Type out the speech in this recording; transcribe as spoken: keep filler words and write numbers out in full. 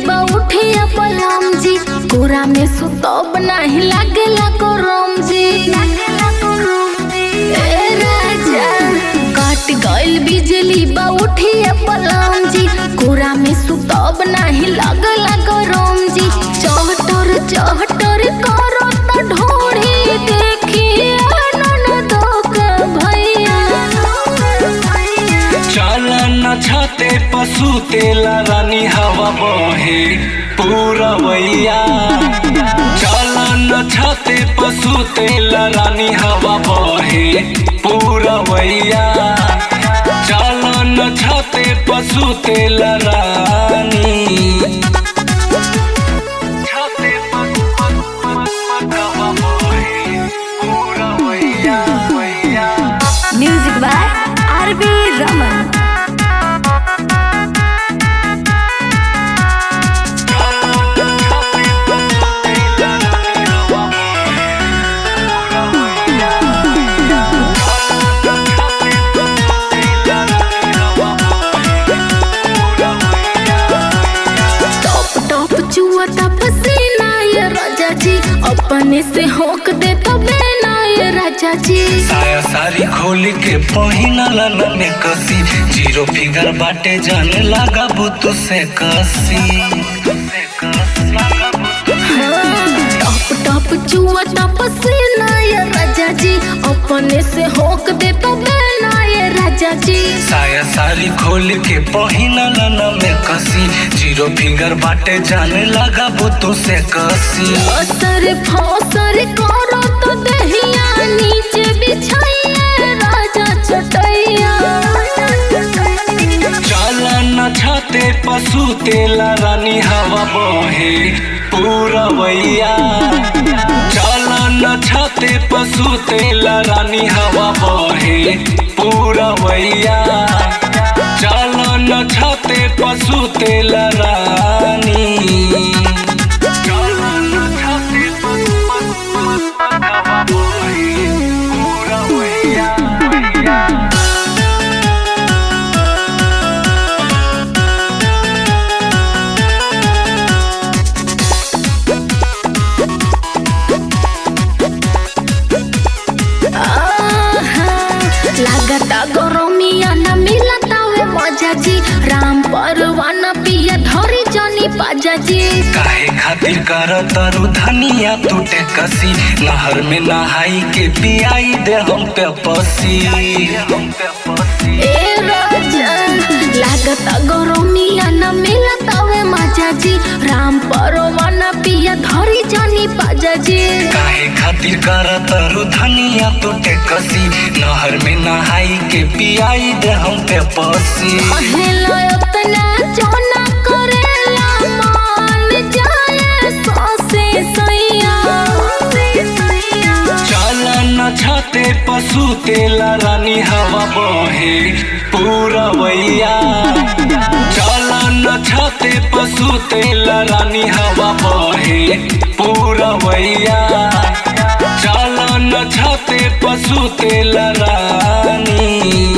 बा उठिया पलम जी, कोरा में सुतब नाही लागेला करम जी। ए राजा काट गइल बिजली बा उठिया पलम जी, कोरा में सुतब नाही लागेला करम जी। चहटर चहटर करो त ढोढ़ी देखी ननदो का भैया। चलन छते पशु तेला रानी हवा बहे पूरवैया। चलन छते पशु तेला रानी हवा बहे पूरवैया। चलन छते पशु तेला रानी छते पशु हवा बहे पूरवैया। Music by R B Raman. पसीना ये राजा जी अपने से होक दे तो बेना ये राजा जी। साया सारी खोल के पहिनला में कसी, जीरो फिगर बाटे जाने लगा बुतु से कसी। टप टप चुआ पसीना ये राजा जी अपने से होक दे तो बेना ये राजा जी। साया सारी खोल के पहिनला में कसी, जीरो फिगर बाटे जाने लगा बुतु से कसी। असर फौसर करो तो दहिया नीचे बिछाइए राजा चटैया। चलन छते पशु तेला रानी हवा बहे पूरवैया। चलन छते पशु तेला रानी हवा बहे पूरवैया। चलन छते पशु तेला रानी चलन छते पशु हवा बहे पूरवैया। लागता गरमिया न मिलता वे मजा जी, राम परवाना पिया धरी जानी बाजा जी। काहे खातिर कर तरु धनिया टूटे कसी, नहर में नहाई के पियाई दे हम पे पसी। ए राजा लागता गरमिया न मिलता वे मजा जी, राम परवाना पिया धरी जानी बाजा जी। काहे खातिर कर तरु धनिया टूटे कसी, नहर में नहाई के पियाई दे हम पे पसी। अहेला अपना जोना करेला मान जाए सोसे सैया। चलन छते पशु तेला रानी हवा बहे पूरवैया। चलन छते पशु तेला रानी हवा बहे पूरवैया। चलन छते पशु तेला रानी